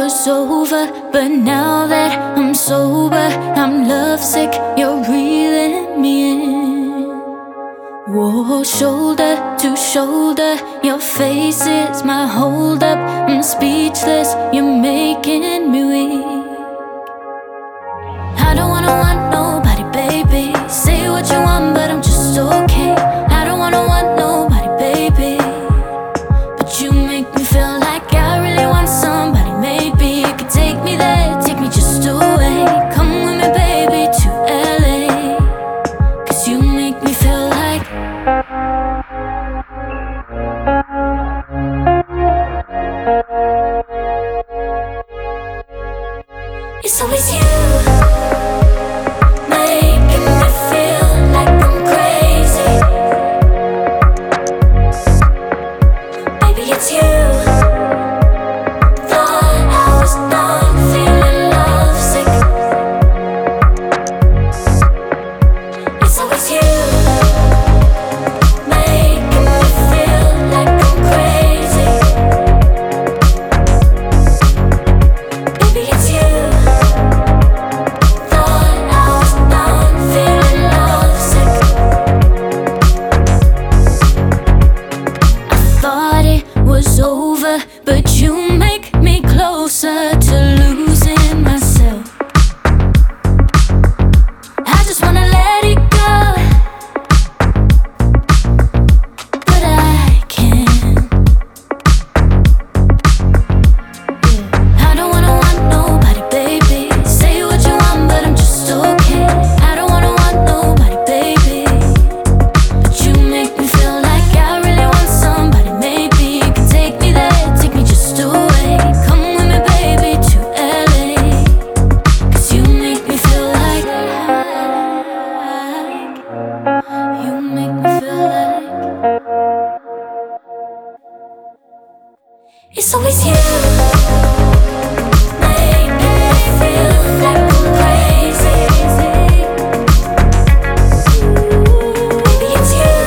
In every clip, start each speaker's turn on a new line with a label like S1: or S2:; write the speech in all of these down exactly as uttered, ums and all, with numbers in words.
S1: was over, but now that I'm sober, I'm lovesick, you're reeling me in. Whoa, shoulder to shoulder, your face is my hold up. I'm speechless, you're making me weak. I don't wanna want nobody, baby. Say what you want, but I'm just okay. I don't wanna want nobody, baby, but you make me feel like I really want somebody. Maybe you could take me there, take me just away. Come with me, baby, to L A, 'cause you make me feel like it's always you, making me feel like I'm crazy. Baby, it's you. Thought I was done feeling lovesick. It's always you, making me feel like I'm crazy. Baby, it's you. Thought I was done feeling lovesick. I thought it was over, but you make me closer to losing myself. I just wanna let it go, but I can't. I don't wanna want nobody, baby. Say what you want, but I'm just okay. I don't wanna want nobody, baby, but you make me feel like I really want somebody. Maybe you can take me there, take me just away. Come with me, baby, to L A, 'cause you make me feel like you make me feel like it's always you, making me feel like I'm crazy. Baby, it's you.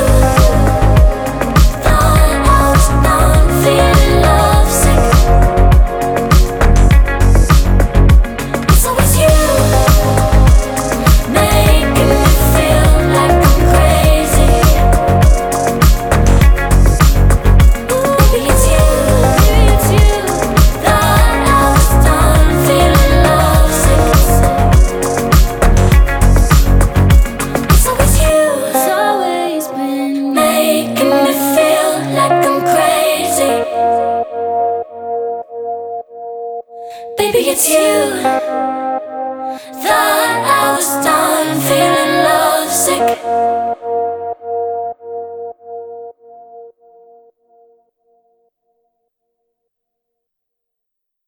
S1: Thought I was done feeling lovesick. It's always you, making me feel like I'm crazy. Baby, it's you. Thought I was done feeling lovesick. It's always you. It's always been making me feel like I'm crazy. Baby, it's you. Thought